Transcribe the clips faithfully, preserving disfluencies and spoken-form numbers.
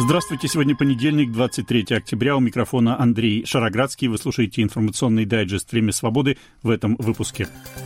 Здравствуйте, сегодня понедельник, двадцать третьего октября, у микрофона Андрей Шароградский. Вы слушаете информационный дайджест «Время свободы» в этом выпуске.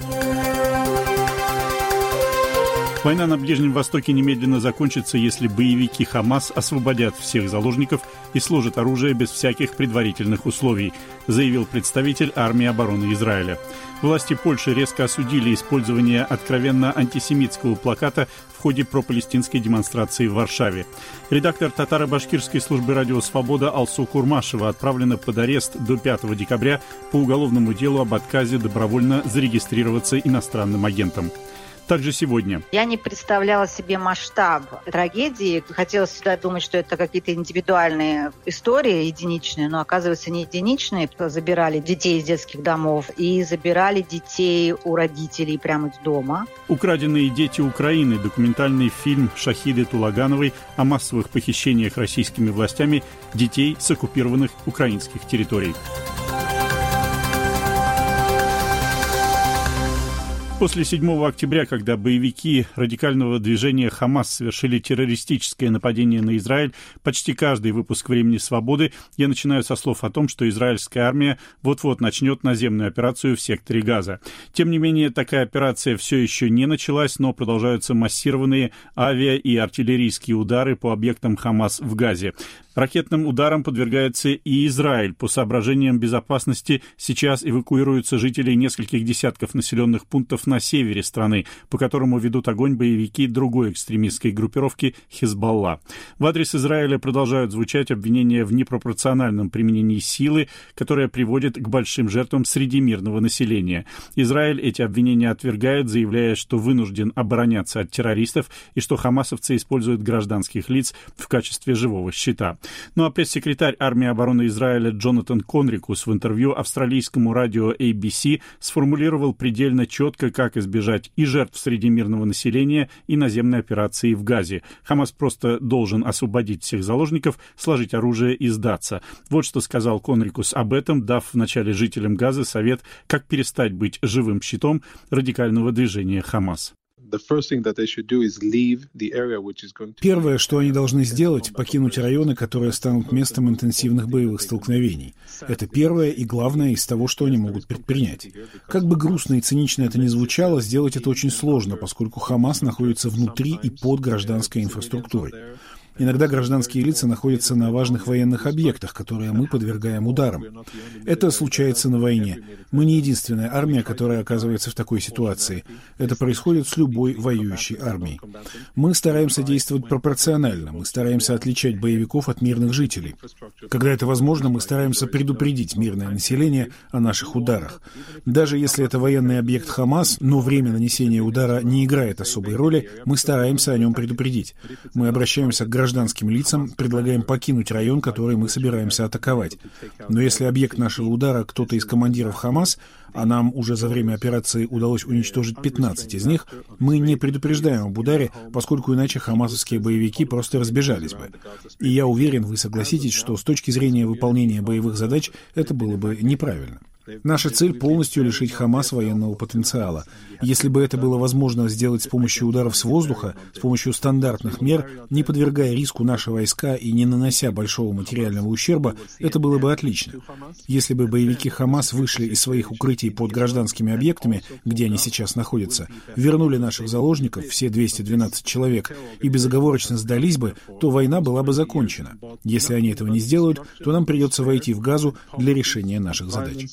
Война на Ближнем Востоке немедленно закончится, если боевики Хамас освободят всех заложников и сложат оружие без всяких предварительных условий, заявил представитель армии обороны Израиля. Власти Польши резко осудили использование откровенно антисемитского плаката в ходе пропалестинской демонстрации в Варшаве. Редактор татаро-башкирской службы «Радио Свобода» Алсу Курмашева отправлена под арест до пятого декабря по уголовному делу об отказе добровольно зарегистрироваться иностранным агентом. Также сегодня. Я не представляла себе масштаб трагедии. Хотелось всегда думать, что это какие-то индивидуальные истории, единичные, но оказывается не единичные. Забирали детей из детских домов и забирали детей у родителей прямо из дома. «Украденные дети Украины» – документальный фильм Шахиды Тулагановой о массовых похищениях российскими властями детей с оккупированных украинских территорий. После седьмого октября, когда боевики радикального движения «Хамас» совершили террористическое нападение на Израиль, почти каждый выпуск «Времени свободы» я начинаю со слов о том, что израильская армия вот-вот начнет наземную операцию в секторе Газа. Тем не менее, такая операция все еще не началась, но продолжаются массированные авиа- и артиллерийские удары по объектам «Хамас» в Газе. Ракетным ударам подвергается и Израиль. По соображениям безопасности сейчас эвакуируются жители нескольких десятков населенных пунктов на севере страны, по которому ведут огонь боевики другой экстремистской группировки «Хизбалла». В адрес Израиля продолжают звучать обвинения в непропорциональном применении силы, которое приводит к большим жертвам среди мирного населения. Израиль эти обвинения отвергает, заявляя, что вынужден обороняться от террористов и что хамасовцы используют гражданских лиц в качестве живого щита. Ну а пресс-секретарь армии обороны Израиля Джонатан Конрикус в интервью австралийскому радио эй би си сформулировал предельно четко, как избежать и жертв среди мирного населения, и наземной операции в Газе. Хамас просто должен освободить всех заложников, сложить оружие и сдаться. Вот что сказал Конрикус об этом, дав вначале жителям Газы совет, как перестать быть живым щитом радикального движения Хамас. Первое, что они должны сделать, покинуть районы, которые станут местом интенсивных боевых столкновений. Это первое и главное из того, что они могут предпринять. Как бы грустно и цинично это ни звучало, сделать это очень сложно, поскольку Хамас находится внутри и под гражданской инфраструктурой. Иногда гражданские лица находятся на важных военных объектах, которые мы подвергаем ударам. Это случается на войне. Мы не единственная армия, которая оказывается в такой ситуации. Это происходит с любой воюющей армией. Мы стараемся действовать пропорционально. Мы стараемся отличать боевиков от мирных жителей. Когда это возможно, мы стараемся предупредить мирное население о наших ударах. Даже если это военный объект Хамас, но время нанесения удара не играет особой роли, мы стараемся о нем предупредить. Мы обращаемся к гражданским лицам, предлагаем покинуть район, который мы собираемся атаковать. Но если объект нашего удара кто-то из командиров Хамас, а нам уже за время операции удалось уничтожить пятнадцать из них, мы не предупреждаем об ударе, поскольку иначе хамасовские боевики просто разбежались бы. И я уверен, вы согласитесь, что с точки зрения выполнения боевых задач это было бы неправильно. Наша цель — полностью лишить Хамас военного потенциала. Если бы это было возможно сделать с помощью ударов с воздуха, с помощью стандартных мер, не подвергая риску наши войска и не нанося большого материального ущерба, это было бы отлично. Если бы боевики Хамас вышли из своих укрытий под гражданскими объектами, где они сейчас находятся, вернули наших заложников, все двести двенадцать человек, и безоговорочно сдались бы, то война была бы закончена. Если они этого не сделают, то нам придется войти в Газу для решения наших задач.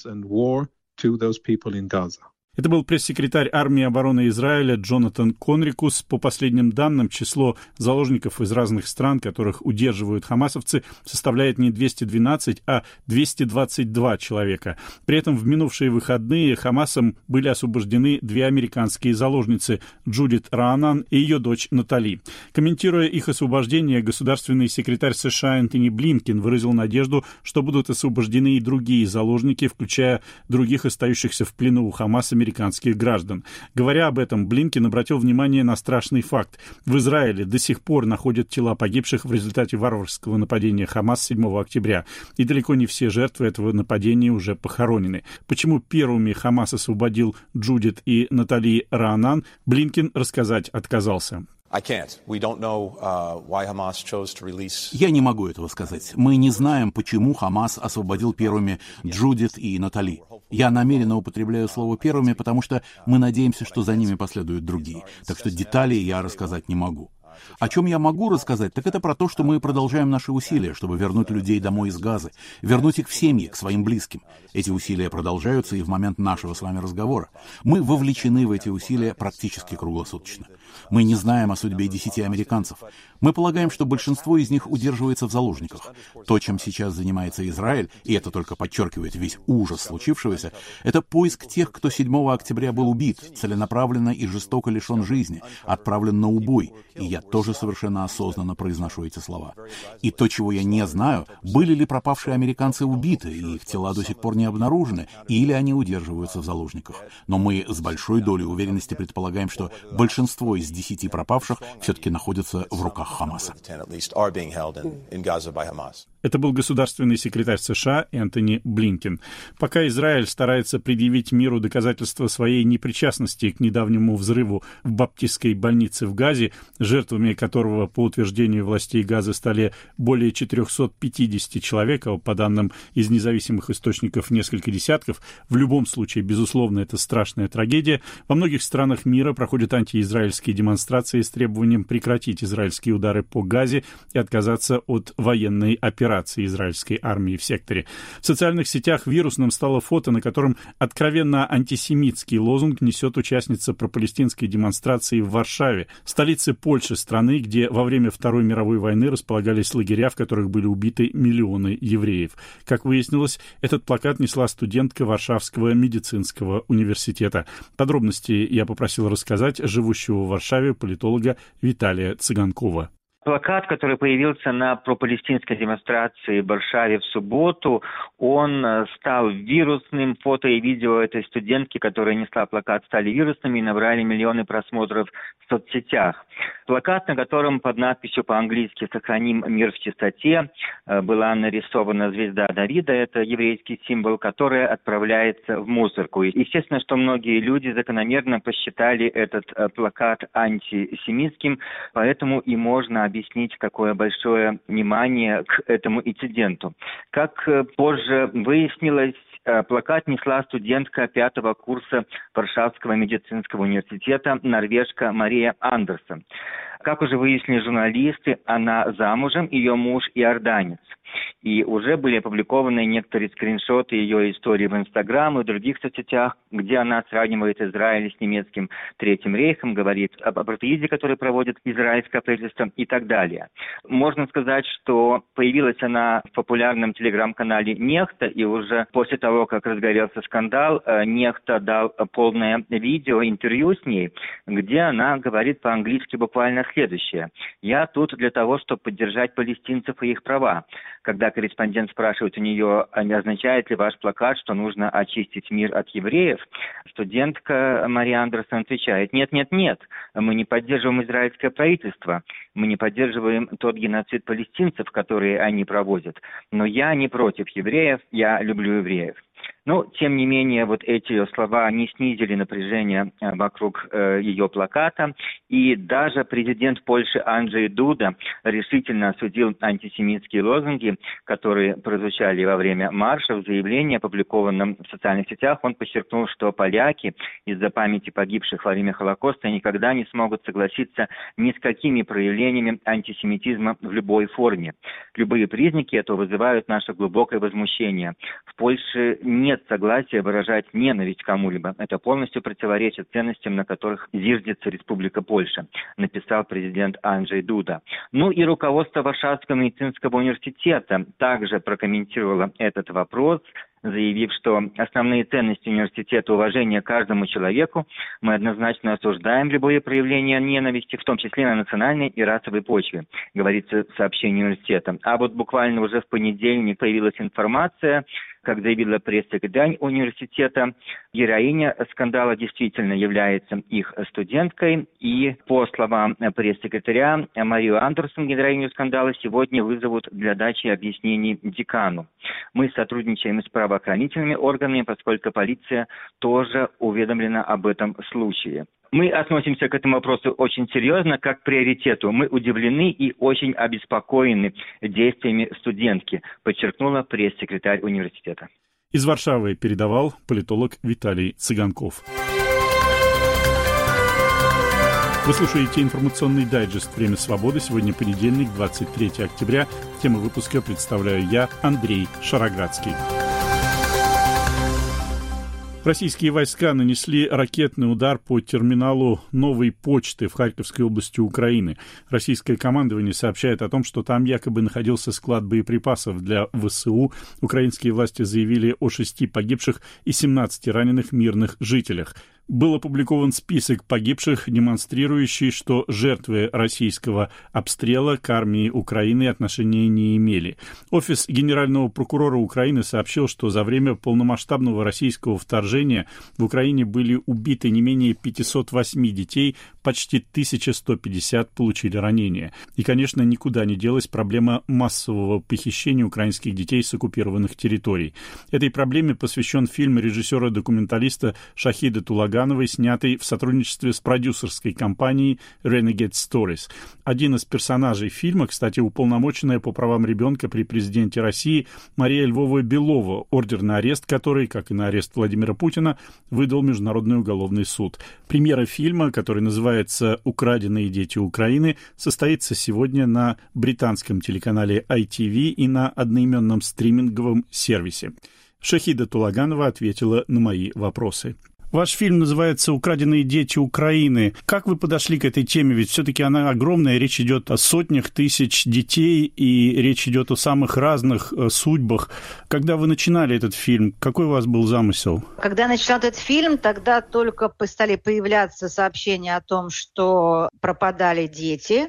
Это был пресс-секретарь армии обороны Израиля Джонатан Конрикус. По последним данным, число заложников из разных стран, которых удерживают хамасовцы, составляет не двести двенадцать, а двести двадцать два человека. При этом в минувшие выходные Хамасом были освобождены две американские заложницы – Джудит Раанан и ее дочь Натали. Комментируя их освобождение, государственный секретарь США Энтони Блинкен выразил надежду, что будут освобождены и другие заложники, включая других остающихся в плену у Хамаса американских граждан. Говоря об этом, Блинкен обратил внимание на страшный факт. В Израиле до сих пор находят тела погибших в результате варварского нападения Хамас седьмого октября, и далеко не все жертвы этого нападения уже похоронены. Почему первыми Хамас освободил Джудит и Натали Раанан, Блинкен рассказать отказался. Я не могу этого сказать. Мы не знаем, почему Хамас освободил первыми Джудит и Натали. Я намеренно употребляю слово «первыми», потому что мы надеемся, что за ними последуют другие. Так что деталей я рассказать не могу. О чем я могу рассказать, так это про то, что мы продолжаем наши усилия, чтобы вернуть людей домой из Газы, вернуть их в семьи, к своим близким. Эти усилия продолжаются и в момент нашего с вами разговора. Мы вовлечены в эти усилия практически круглосуточно. Мы не знаем о судьбе десяти американцев. Мы полагаем, что большинство из них удерживается в заложниках. То, чем сейчас занимается Израиль, и это только подчеркивает весь ужас случившегося, это поиск тех, кто седьмого октября был убит, целенаправленно и жестоко лишен жизни, отправлен на убой. И я тоже совершенно осознанно произношу эти слова. И то, чего я не знаю, были ли пропавшие американцы убиты, и их тела до сих пор не обнаружены, или они удерживаются в заложниках. Но мы с большой долей уверенности предполагаем, что большинство из десяти пропавших все-таки находятся в руках Хамаса. Это был государственный секретарь США Энтони Блинкен. Пока Израиль старается предъявить миру доказательства своей непричастности к недавнему взрыву в баптистской больнице в Газе, жертвами которого, по утверждению властей Газы, стали более четыреста пятьдесят человек, а по данным из независимых источников несколько десятков, в любом случае, безусловно, это страшная трагедия, во многих странах мира проходят антиизраильские демонстрации с требованием прекратить израильские удары по Газе и отказаться от военной операции израильской армии в секторе. В социальных сетях вирусным стало фото, на котором откровенно антисемитский лозунг несет участница пропалестинской демонстрации в Варшаве, столице Польши, страны, где во время Второй мировой войны располагались лагеря, в которых были убиты миллионы евреев. Как выяснилось, этот плакат несла студентка Варшавского медицинского университета. Подробности я попросил рассказать живущего в Варшаве политолога Виталия Цыганкова. Плакат, который появился на пропалестинской демонстрации в Варшаве в субботу, он стал вирусным. Фото и видео этой студентки, которая несла плакат, стали вирусными и набрали миллионы просмотров в соцсетях. Плакат, на котором под надписью по-английски «Сохраним мир в чистоте» была нарисована звезда Давида, это еврейский символ, которая отправляется в мусорку. Естественно, что многие люди закономерно посчитали этот плакат антисемитским, поэтому и можно объяснить, какое большое внимание к этому инциденту. Как позже выяснилось, плакат несла студентка пятого курса Варшавского медицинского университета, норвежка Мария Андерсон. Как уже выяснили журналисты, она замужем, ее муж иорданец. И уже были опубликованы некоторые скриншоты ее истории в Инстаграм и в других соцсетях, где она сравнивает Израиль с немецким Третьим рейхом, говорит об апартеиде, который проводит израильское правительство и так далее. Можно сказать, что появилась она в популярном телеграм-канале «Нехта», и уже после того, как разгорелся скандал, «Нехта» дал полное видео, интервью с ней, где она говорит по-английски буквально следующее. «Я тут для того, чтобы поддержать палестинцев и их права». Когда корреспондент спрашивает у нее, не означает ли ваш плакат, что нужно очистить мир от евреев, студентка Мария Андерсон отвечает: нет, нет, нет, мы не поддерживаем израильское правительство, мы не поддерживаем тот геноцид палестинцев, который они проводят, но я не против евреев, я люблю евреев. Но, тем не менее, вот эти ее слова не снизили напряжение вокруг э, ее плаката, и даже президент Польши Анджей Дуда решительно осудил антисемитские лозунги, которые прозвучали во время марша. В заявлении, опубликованном в социальных сетях, он подчеркнул, что поляки из-за памяти погибших во время Холокоста никогда не смогут согласиться ни с какими проявлениями антисемитизма в любой форме. Любые признаки этого вызывают наше глубокое возмущение. В Польше нет согласия выражать ненависть кому-либо. Это полностью противоречит ценностям, на которых зиждется Республика Польша, написал президент Анджей Дуда. Ну и руководство Варшавского медицинского университета также прокомментировало этот вопрос, заявив, что основные ценности университета — уважение к каждому человеку. Мы однозначно осуждаем любые проявления ненависти, в том числе на национальной и расовой почве, говорится в сообщении университета. А вот буквально уже в понедельник появилась информация, как заявила пресс-секретарь университета, героиня скандала действительно является их студенткой. И, по словам пресс-секретаря, Марию Андерсон, героиню скандала, сегодня вызовут для дачи объяснений декану. Мы сотрудничаем с правоохранительными органами, поскольку полиция тоже уведомлена об этом случае. Мы относимся к этому вопросу очень серьезно, как к приоритету. Мы удивлены и очень обеспокоены действиями студентки, подчеркнула пресс-секретарь университета. Из Варшавы передавал политолог Виталий Цыганков. Вы слушаете информационный дайджест «Время свободы». Сегодня понедельник, двадцать третьего октября. Тему выпуска представляю я, Андрей Шароградский. Российские войска нанесли ракетный удар по терминалу Новой почты в Харьковской области Украины. Российское командование сообщает о том, что там якобы находился склад боеприпасов для ВСУ. Украинские власти заявили о шести погибших и семнадцати раненых мирных жителях. Был опубликован список погибших, демонстрирующий, что жертвы российского обстрела к армии Украины отношения не имели. Офис генерального прокурора Украины сообщил, что за время полномасштабного российского вторжения в Украине были убиты не менее пятьсот восемь детей, почти тысяча сто пятьдесят получили ранения. И, конечно, никуда не делась проблема массового похищения украинских детей с оккупированных территорий. Этой проблеме посвящен фильм режиссера-документалиста Шахида Тулагановой, снятый в сотрудничестве с продюсерской компанией Renegade Stories. Один из персонажей фильма, кстати, уполномоченная по правам ребенка при президенте России Мария Львова-Белова, ордер на арест которой, как и на арест Владимира Путина, выдал Международный уголовный суд. Премьера фильма, который называется «Украденные дети Украины», состоится сегодня на британском телеканале ай ти ви и на одноименном стриминговом сервисе. Шахида Тулаганова ответила на мои вопросы. Ваш фильм называется «Украденные дети Украины». Как вы подошли к этой теме? Ведь все-таки она огромная, речь идет о сотнях тысяч детей, и речь идет о самых разных судьбах. Когда вы начинали этот фильм, какой у вас был замысел? Когда я начала этот фильм, тогда только стали появляться сообщения о том, что пропадали дети,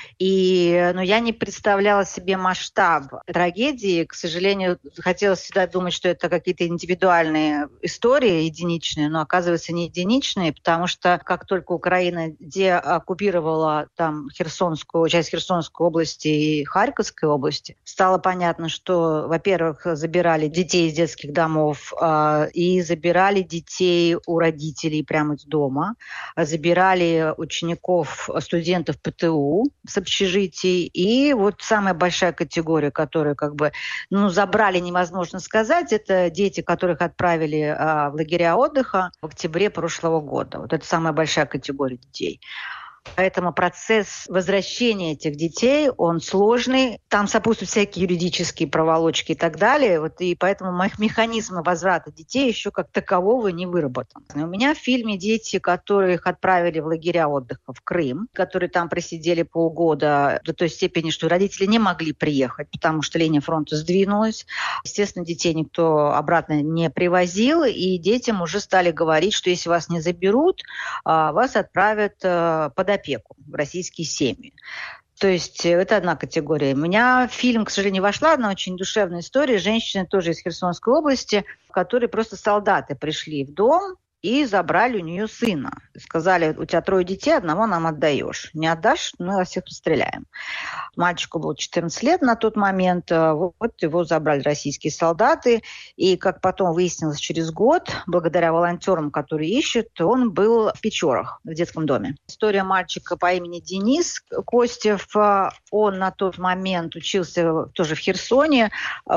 и ну, я не представляла себе масштаб трагедии. К сожалению, хотелось всегда думать, что это какие-то индивидуальные истории, единичные, но оказывается, не единичные, потому что как только Украина деоккупировала там Херсонскую, часть Херсонской области и Харьковской области, стало понятно, что, во-первых, забирали детей из детских домов э, и забирали детей у родителей прямо из дома, забирали учеников, студентов пэ тэ у с общежитий, и вот самая большая категория, которую как бы, ну, забрали, невозможно сказать, это дети, которых отправили э, в лагеря отдыха в октябре прошлого года. Вот это самая большая категория детей. Поэтому процесс возвращения этих детей, он сложный. Там сопутствуют всякие юридические проволочки и так далее. Вот, и поэтому механизм возврата детей еще как такового не выработан. У меня в фильме дети, которых отправили в лагеря отдыха в Крым, которые там просидели полгода до той степени, что родители не могли приехать, потому что линия фронта сдвинулась. Естественно, детей никто обратно не привозил, и детям уже стали говорить, что если вас не заберут, вас отправят под опеку в российские семьи. То есть это одна категория. У меня в фильм, к сожалению, вошла одна очень душевная история. Женщина тоже из Херсонской области, в которой просто солдаты пришли в дом и забрали у нее сына. Сказали, у тебя трое детей, одного нам отдаешь. Не отдашь, мы вас всех расстреляем. Мальчику было четырнадцать лет на тот момент. Вот его забрали российские солдаты. И, как потом выяснилось через год, благодаря волонтерам, которые ищут, он был в Печорах, в детском доме. История мальчика по имени Денис Костев. Он на тот момент учился тоже в Херсоне,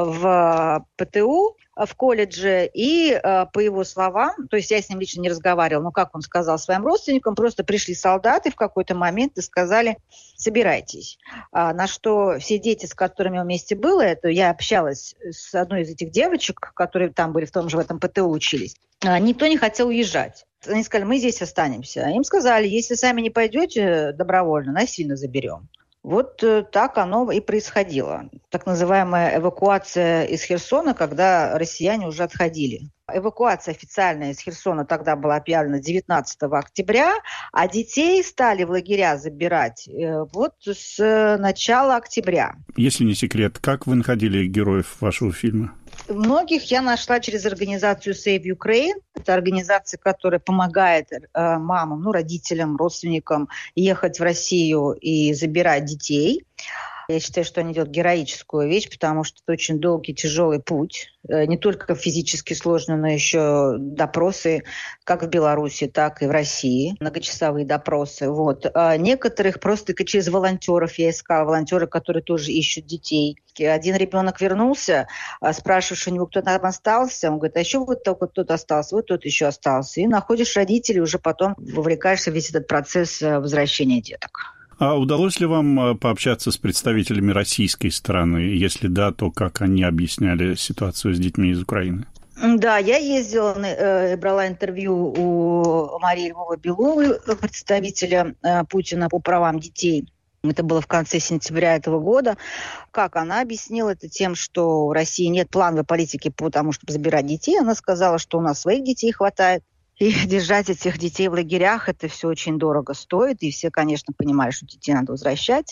в пэ тэ у, в колледже, и э, по его словам, то есть я с ним лично не разговаривала, но как он сказал своим родственникам, просто пришли солдаты в какой-то момент и сказали: собирайтесь. А, на что все дети, с которыми он вместе был, это я общалась с одной из этих девочек, которые там были в том же в этом пэ тэ у учились, а, никто не хотел уезжать. Они сказали: мы здесь останемся. А им сказали: если сами не пойдете добровольно, насильно заберем. Вот так оно и происходило. Так называемая эвакуация из Херсона, когда россияне уже отходили. Эвакуация официальная из Херсона тогда была объявлена девятнадцатого октября, а детей стали в лагеря забирать вот с начала октября. Если не секрет, как вы находили героев вашего фильма? Многих я нашла через организацию Save Ukraine. Это организация, которая помогает э, мамам, ну, родителям, родственникам ехать в Россию и забирать детей. Я считаю, что они делают героическую вещь, потому что это очень долгий, тяжелый путь. Не только физически сложно, но еще допросы как в Беларуси, так и в России. Многочасовые допросы. Вот. А некоторых просто через волонтеров я искала. Волонтеры, которые тоже ищут детей. Один ребенок вернулся, спрашиваешь у него, кто там остался. Он говорит, а еще вот только тот остался, вот тот еще остался. И находишь родителей, уже потом вовлекаешься в весь этот процесс возвращения деток. А удалось ли вам пообщаться с представителями российской стороны? Если да, то как они объясняли ситуацию с детьми из Украины? Да, я ездила, брала интервью у Марии Львовой-Беловой, представителя Путина по правам детей. Это было в конце сентября этого года. Как она объяснила это тем, что в России нет плановой политики по тому, чтобы забирать детей. Она сказала, что у нас своих детей хватает. И держать этих детей в лагерях, это все очень дорого стоит. И все, конечно, понимают, что детей надо возвращать.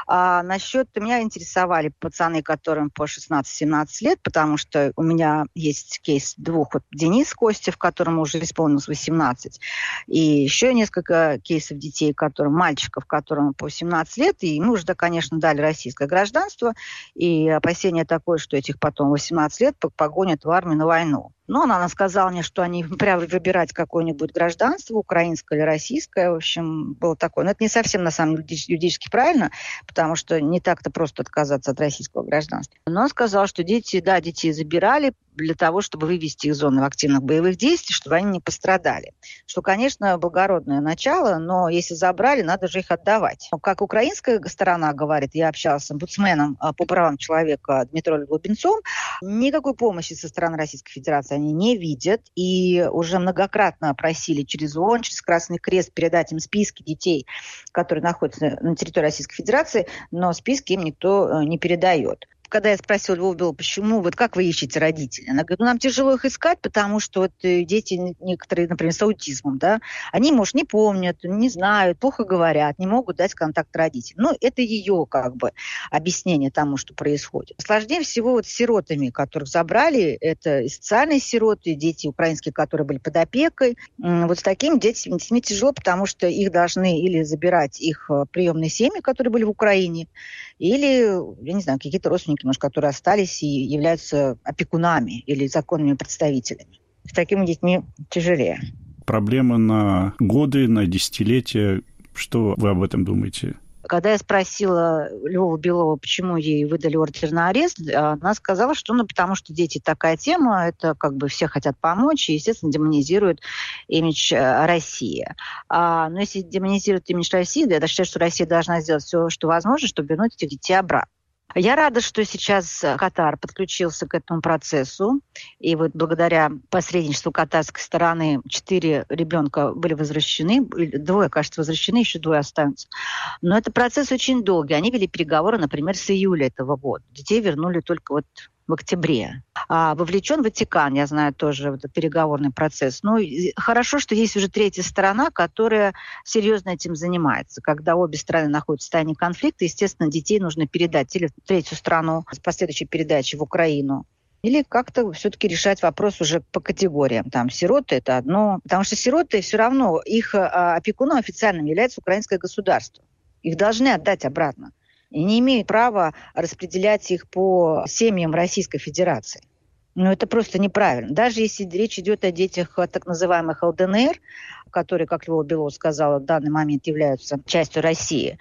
А насчет меня интересовали пацаны, которым по шестнадцать-семнадцать лет, потому что у меня есть кейс двух. Вот Денис Костев, которому уже исполнилось восемнадцать. И еще несколько кейсов детей, которым, мальчиков, которым по семнадцать лет. И мы уже, да, конечно, дали российское гражданство. И опасение такое, что этих потом восемнадцать лет погонят в армию на войну. Но она, она сказала мне, что они прямо выбирать какое-нибудь гражданство, украинское или российское. В общем, было такое. Но это не совсем, на самом деле, юридически правильно, потому что не так-то просто отказаться от российского гражданства. Но она сказала, что дети, да, детей забирали для того, чтобы вывести их из зоны активных боевых действий, чтобы они не пострадали. Что, конечно, благородное начало, но если забрали, надо же их отдавать. Как украинская сторона говорит, я общалась с омбудсменом по правам человека Дмитрием Лубенцом, никакой помощи со стороны Российской Федерации они не видят, и уже многократно просили через ООН, через Красный Крест передать им списки детей, которые находятся на территории Российской Федерации, но списки им никто не передает. Когда я спросила Львова Белова, почему, вот как вы ищете родителей? Она говорит, ну, нам тяжело их искать, потому что вот дети некоторые, например, с аутизмом, да, они, может, не помнят, не знают, плохо говорят, не могут дать контакт родителям. Ну, это ее, как бы, объяснение тому, что происходит. Сложнее всего вот с сиротами, которых забрали, это и социальные сироты, дети украинские, которые были под опекой. Вот с такими детьми, детьми тяжело, потому что их должны или забирать их приемные семьи, которые были в Украине, или, я не знаю, какие-то родственники, может, которые остались и являются опекунами или законными представителями. С такими детьми тяжелее. Проблема на годы, на десятилетия. Что вы об этом думаете? Когда я спросила Львову Белову, почему ей выдали ордер на арест, она сказала, что ну, потому что дети такая тема, это как бы все хотят помочь, и, естественно, демонизируют имидж России. А, но если демонизируют имидж России, я считаю, что Россия должна сделать все, что возможно, чтобы вернуть этих детей обратно. Я рада, что сейчас Катар подключился к этому процессу. И вот благодаря посредничеству катарской стороны четыре ребенка были возвращены. Двое, кажется, возвращены, еще двое останутся. Но это процесс очень долгий. Они вели переговоры, например, с июля этого года. Детей вернули только вот в октябре. А вовлечен Ватикан, я знаю, тоже в этот переговорный процесс. Ну, хорошо, что есть уже третья сторона, которая серьезно этим занимается. Когда обе стороны находятся в состоянии конфликта, естественно, детей нужно передать или в третью страну с последующей передачей в Украину, или как-то все-таки решать вопрос уже по категориям. Там сироты – это одно. Потому что сироты все равно, их опекуном официальным является украинское государство. Их должны отдать обратно. И не имеют права распределять их по семьям Российской Федерации. Но это просто неправильно. Даже если речь идет о детях так называемых ЛДНР, которые, как Львова Белова сказала, в данный момент являются частью России.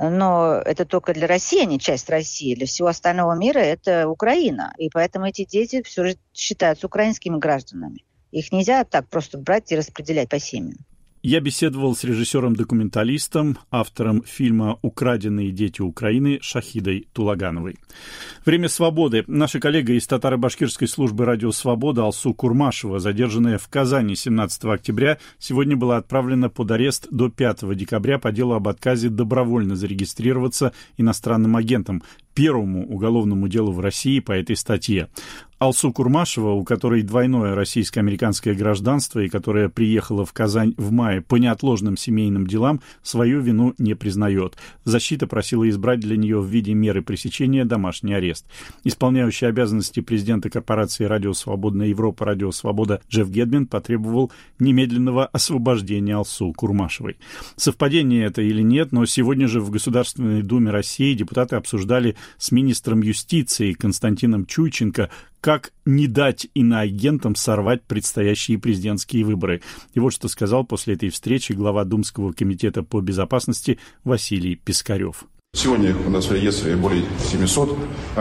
Но это только для России, а не часть России. Для всего остального мира это Украина. И поэтому эти дети все же считаются украинскими гражданами. Их нельзя так просто брать и распределять по семьям. Я беседовал с режиссером-документалистом, автором фильма «Украденные дети Украины» Шахидой Тулагановой. Время свободы. Наша коллега из татаро-башкирской службы «Радио Свобода» Алсу Курмашева, задержанная в Казани семнадцатого октября, сегодня была отправлена под арест до пятого декабря по делу об отказе добровольно зарегистрироваться иностранным агентом. первому уголовному делу в России по этой статье. Алсу Курмашева, у которой двойное российско-американское гражданство и которая приехала в Казань в мае по неотложным семейным делам, свою вину не признает. Защита просила избрать для нее в виде меры пресечения домашний арест. Исполняющий обязанности президента корпорации «Радио Свободная Европа» «Радио Свобода» Джефф Гедмин потребовал немедленного освобождения Алсу Курмашевой. Совпадение это или нет, но сегодня же в Государственной Думе России депутаты обсуждали с министром юстиции Константином Чуйченко, как не дать иноагентам сорвать предстоящие президентские выборы. И вот что сказал после этой встречи глава Думского комитета по безопасности Василий Пискарев. Сегодня у нас в реестре более семисот,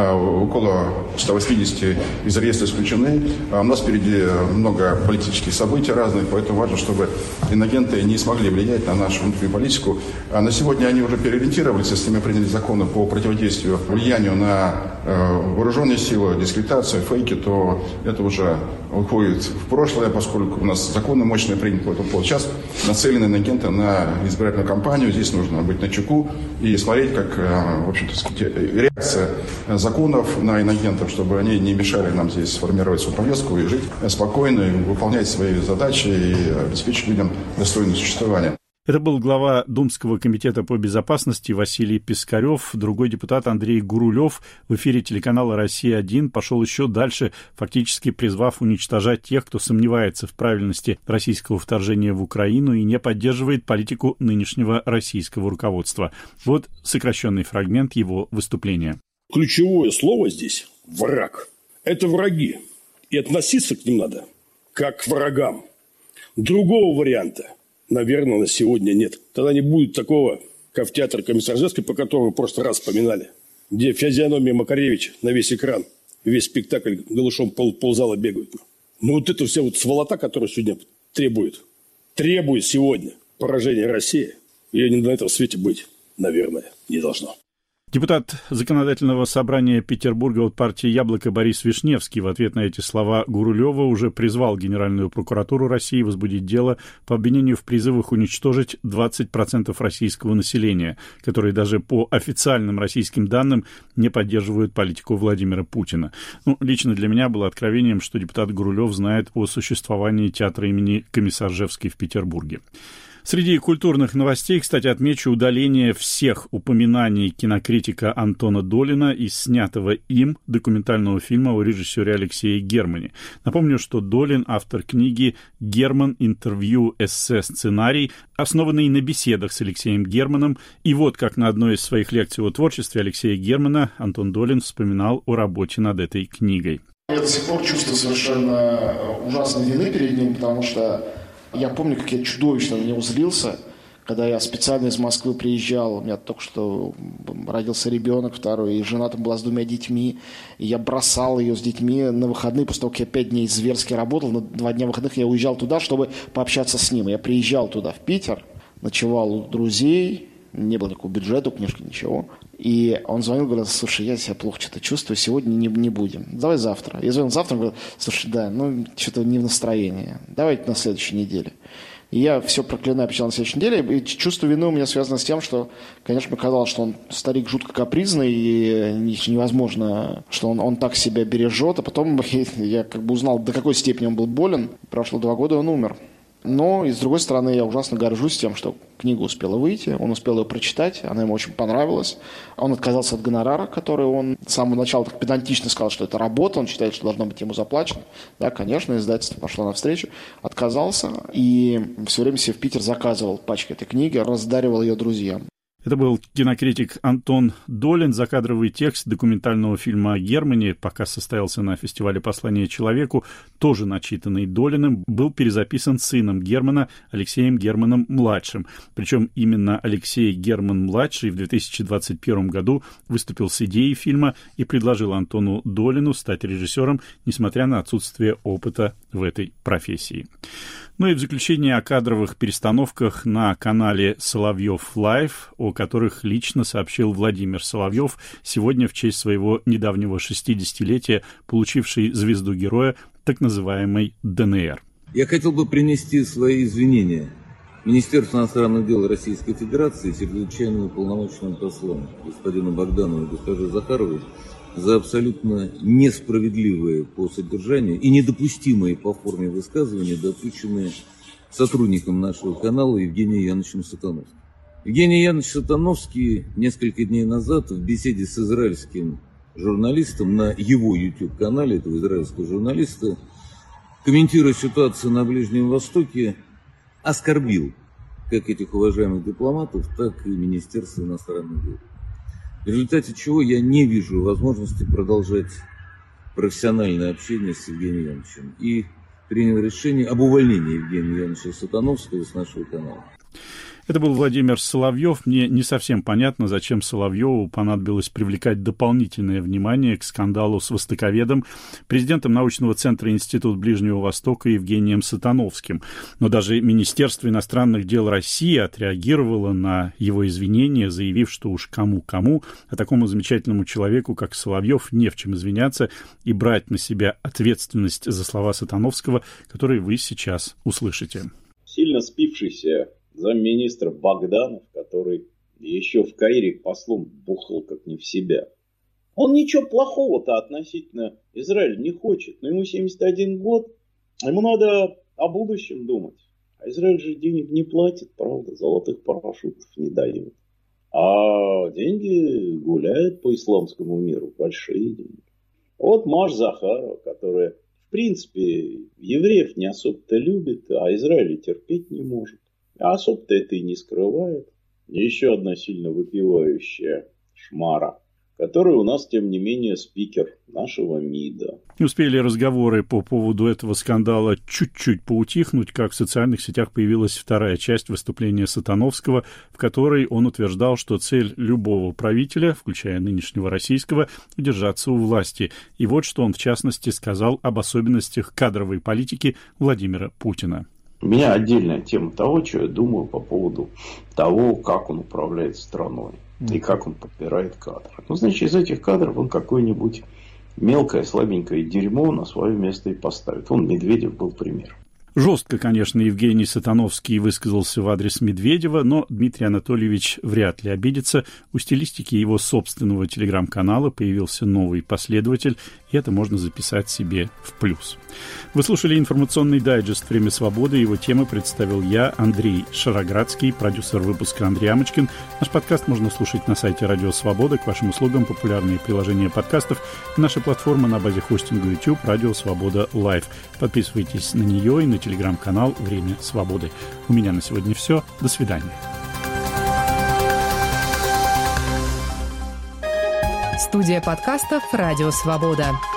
около ста восьмидесяти из реестра исключены. У нас впереди много политических событий разных, поэтому важно, чтобы иноагенты не смогли влиять на нашу внутреннюю политику. А на сегодня они уже переориентировались, если мы приняли законы по противодействию влиянию на вооруженные силы, дискредитация, фейки, то это уже уходит в прошлое, поскольку у нас законы мощные приняты по этому поводу. Сейчас нацелены иноагенты на избирательную кампанию, здесь нужно быть начеку и смотреть, как в общем-то, реакция законов на иноагентов, чтобы они не мешали нам здесь сформировать свою повестку и жить спокойно, и выполнять свои задачи и обеспечить людям достойное существование. Это был глава Думского комитета по безопасности Василий Пискарев. Другой депутат Андрей Гурулев в эфире телеканала «Россия-один» пошел еще дальше, фактически призвав уничтожать тех, кто сомневается в правильности российского вторжения в Украину и не поддерживает политику нынешнего российского руководства. Вот сокращенный фрагмент его выступления. Ключевое слово здесь – враг. Это враги. И относиться к ним надо как к врагам. Другого варианта, наверное, на сегодня нет. Тогда не будет такого, как в театре Комиссаржевской, по которому в прошлый раз вспоминали, где физиономия Макаревич на весь экран, весь спектакль голышом пол, ползала бегают. Ну вот это вся вот сволота, которая сегодня требует, требует сегодня поражения России, ее не на этом свете быть, наверное, не должно. Депутат Законодательного собрания Петербурга от партии «Яблоко» Борис Вишневский в ответ на эти слова Гурулева уже призвал Генеральную прокуратуру России возбудить дело по обвинению в призывах уничтожить двадцать процентов российского населения, которые даже по официальным российским данным не поддерживают политику Владимира Путина. Ну, лично для меня было откровением, что депутат Гурулев знает о существовании театра имени Комиссаржевской в Петербурге. Среди культурных новостей, кстати, отмечу удаление всех упоминаний кинокритика Антона Долина из снятого им документального фильма о режиссере Алексее Германе. Напомню, что Долин — автор книги «Герман. Интервью. Эссе. Сценарий», основанный на беседах с Алексеем Германом. И вот как на одной из своих лекций о творчестве Алексея Германа Антон Долин вспоминал о работе над этой книгой. Я до сих пор чувствую совершенно ужасной вины перед ним, потому что я помню, как я чудовищно на него злился, когда я специально из Москвы приезжал. У меня только что родился ребенок второй, и жена там была с двумя детьми. И я бросал ее с детьми на выходные, после того, как я пять дней зверски работал. На два дня выходных я уезжал туда, чтобы пообщаться с ним. Я приезжал туда, в Питер, ночевал у друзей. Не было никакого бюджета, книжки, ничего. И он звонил, говорил: слушай, я себя плохо что-то чувствую, сегодня не, не будем. Давай завтра. Я звонил завтра, говорил: слушай, да, ну что-то не в настроении. Давайте на следующей неделе. И я все проклинаю, печал на следующей неделе. И чувство вины у меня связано с тем, что, конечно, мне казалось, что он старик жутко капризный, и невозможно, что он, он так себя бережет. А потом я как бы узнал, до какой степени он был болен. Прошло два года, и он умер. Но, и с другой стороны, я ужасно горжусь тем, что книга успела выйти, он успел ее прочитать, она ему очень понравилась. Он отказался от гонорара, который он с самого начала так педантично сказал, что это работа, он считает, что должно быть ему заплачено. Да, конечно, издательство пошло навстречу, отказался и все время себе в Питер заказывал пачки этой книги, раздаривал ее друзьям. Это был кинокритик Антон Долин. Закадровый текст документального фильма о Германе, пока состоялся на фестивале «Послание человеку», тоже начитанный Долиным, был перезаписан сыном Германа, Алексеем Германом-младшим. Причем именно Алексей Герман-младший в две тысячи двадцать первом году выступил с идеей фильма и предложил Антону Долину стать режиссером, несмотря на отсутствие опыта в этой профессии. Ну и в заключение о кадровых перестановках на канале «Соловьев Лайв», о которых лично сообщил Владимир Соловьев, сегодня в честь своего недавнего шестидесятилетия, получивший звезду героя так называемой ДНР. Я хотел бы принести свои извинения Министерство иностранных дел Российской Федерации чрезвычайным полномочным послом господину Богданову и госпоже Захаровой за абсолютно несправедливые по содержанию и недопустимые по форме высказывания, допущенные сотрудником нашего канала Евгением Яновичем Сатановским. Евгений Янович Сатановский несколько дней назад в беседе с израильским журналистом на его YouTube-канале, этого израильского журналиста, комментируя ситуацию на Ближнем Востоке, оскорбил как этих уважаемых дипломатов, так и Министерство иностранных дел. В результате чего я не вижу возможности продолжать профессиональное общение с Евгением Яновичем и принял решение об увольнении Евгения Яновича Сатановского с нашего канала. Это был Владимир Соловьев. Мне не совсем понятно, зачем Соловьеву понадобилось привлекать дополнительное внимание к скандалу с востоковедом, президентом научного центра Институт Ближнего Востока Евгением Сатановским. Но даже Министерство иностранных дел России отреагировало на его извинения, заявив, что уж кому-кому, а такому замечательному человеку, как Соловьев, не в чем извиняться и брать на себя ответственность за слова Сатановского, которые вы сейчас услышите. Сильно спившийся замминистра Богданов, который еще в Каире послом бухал как не в себя. Он ничего плохого-то относительно Израиля не хочет. Но ему семьдесят один год, ему надо о будущем думать. А Израиль же денег не платит, правда, золотых парашютов не дает. А деньги гуляют по исламскому миру, большие деньги. Вот Маш Захарова, которая, в принципе, евреев не особо-то любит, а Израиля терпеть не может. А особо-то это и не скрывает. Еще одна сильно выпивающая шмара, которая у нас, тем не менее, спикер нашего МИДа. Не успели разговоры по поводу этого скандала чуть-чуть поутихнуть, как в социальных сетях появилась вторая часть выступления Сатановского, в которой он утверждал, что цель любого правителя, включая нынешнего российского, удержаться у власти. И вот что он, в частности, сказал об особенностях кадровой политики Владимира Путина. У меня отдельная тема того, что я думаю по поводу того, как он управляет страной и как он подбирает кадры. Ну, значит, из этих кадров он какое-нибудь мелкое, слабенькое дерьмо на свое место и поставит. Вон Медведев был пример. Жестко, конечно, Евгений Сатановский высказался в адрес Медведева, но Дмитрий Анатольевич вряд ли обидится. У стилистики его собственного телеграм-канала появился новый последователь, и это можно записать себе в плюс. Вы слушали информационный дайджест «Время свободы». Его темы представил я, Андрей Шароградский, продюсер выпуска Андрей Амочкин. Наш подкаст можно слушать на сайте Радио Свобода. К вашим услугам популярные приложения подкастов и наша платформа на базе хостинга YouTube «Радио Свобода Лайв». Подписывайтесь на нее и на телеграм-канал «Время свободы». У меня на сегодня все. До свидания. Студия подкастов «Радио Свобода».